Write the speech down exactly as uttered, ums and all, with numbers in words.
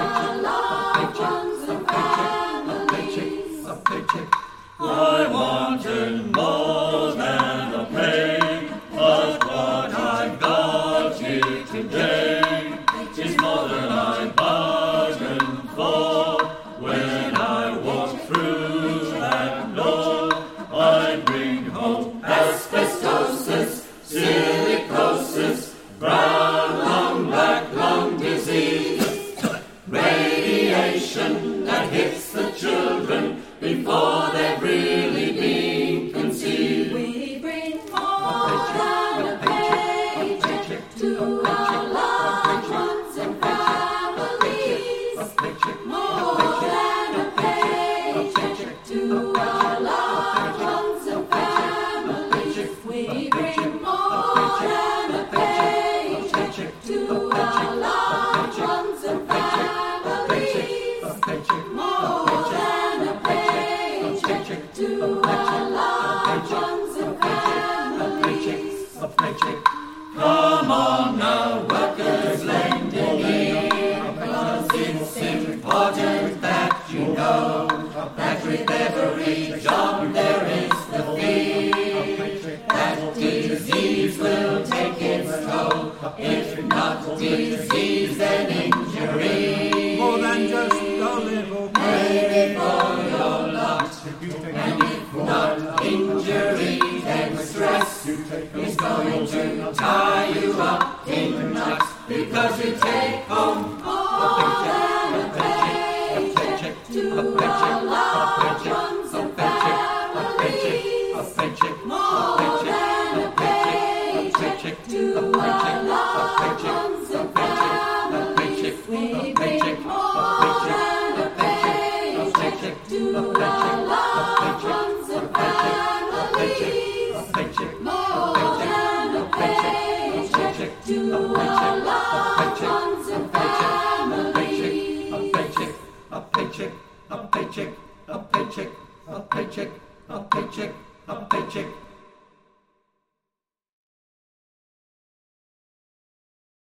our loved ones and families. I wanted more than a pay, but what I've got here today is more than I bargained for. When I walk through that door, I bring home asbestosis, silicosis, brown lung, black lung disease, radiation that hits the children before they've really been conceived. We bring more than a paycheck to our loved ones and families. More than a paycheck to our loved ones and families. We bring more than a paycheck to our loved ones and families. More than a paycheck to our loved ones and families. Come on now, workers, lend an ear, 'cause it's important that you know that with every job there is the fear that disease will take its toll. If not disease, then injury. More than just a little Maybe for your lot, and if not injury, then stress is going to tie you up in knots, because you take home More than a paycheck to our loved ones and families. More than a paycheck to our loved ones and families. We bring more than a paycheck to our loved ones and families. More than a paycheck to our loved ones and families. a paycheck, a paycheck, a paycheck, a paycheck, a paycheck, a paycheck, a paycheck.